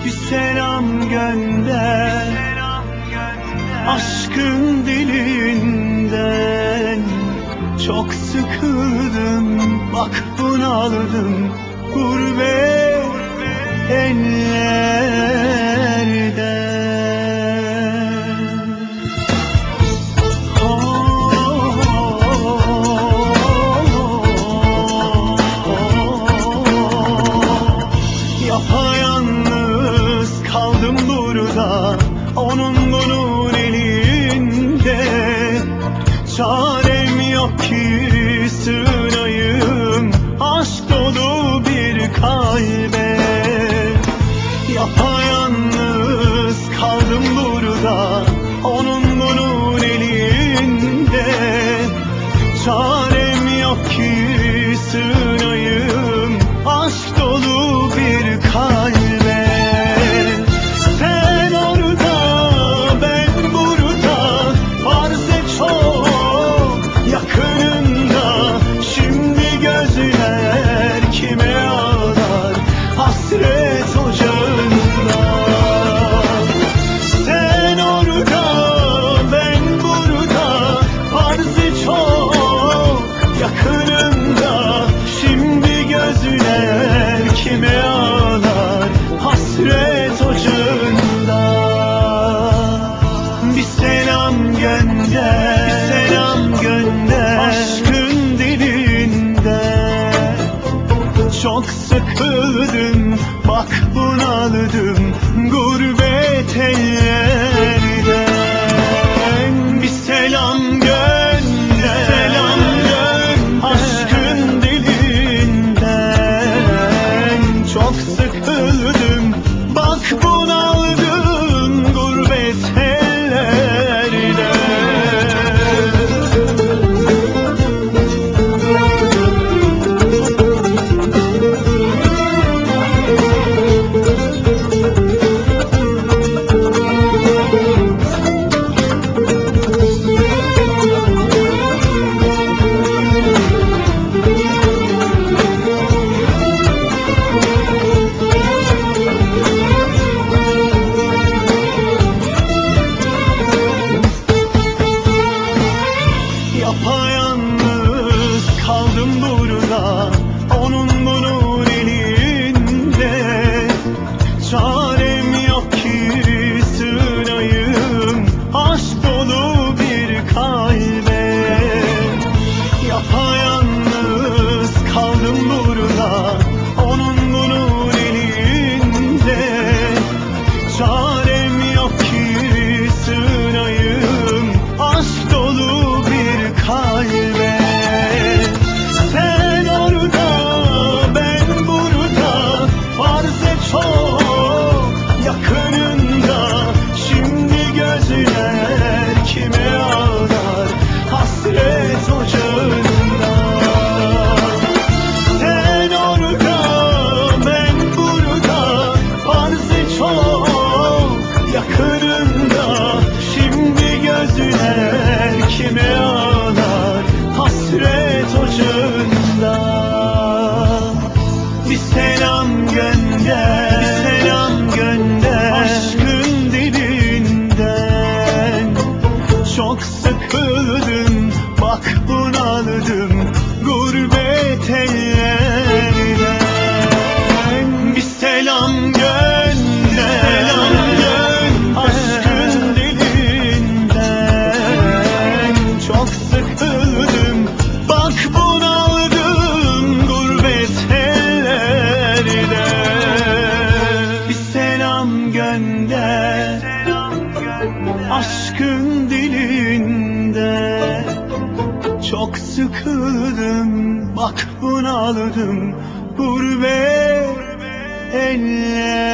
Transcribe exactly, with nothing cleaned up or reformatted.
bir selam gönder, aşkın dilinden. Çok sıkıldım, bak bunaldım gurbet ellerden. Yapayalnız kaldım burada, onun bunun elinde. Çarem yok ki sığınayım aşk dolu bir kalbe. Yapayalnız kaldım burada, onun bunun elinde. Çarem yok ki sığınayım aşk dolu bir kalbe. Sen orada, ben burada, farz et çok yakınında. Şimdi gözler kime ağlar hasret ocağında. Sen orada, ben burada, farz et çok yakınında. Şimdi gözler kime ağlar hasret ocağında. Bir selam gönder, bir selam gönder, aşkın dilinden. Çok sıkıldım, bak bunaldım gurbet ellerden. Bir selam gönder, selam gönder, aşkın dilinden. Çok sıkıldım, bak bunaldım gurbet ellerden. Yapayalnız kaldım burada, onun bunun elinde. Çarem yok ki sığınayım aşk dolu bir kalbe. Yapayalnız kaldım burada, onun bunun elinde. Çarem yok ki sığınayım aşk dolu bir kalbe. Sen orada, ben burada, farz et çok yakınında. Şimdi gözler kime ağlar hasret ocağında. Sen orada, ben burada, farz et çok yakınında. Şimdi gözler kime ağlar hasret ocağında. Bir selam gönder, bir selam gönder, aşkın dilinden. Çok sıkıldım, bak bunaldım gurbet ellerden. Bir selam gönder, selam gönder, aşkın dilinden. Çok sıkıldım, bak bunaldım gurbet ellerden. Bir selam gönder, aşkın dilinden. Çok sıkıldım, bak bunaldım gurbet eller.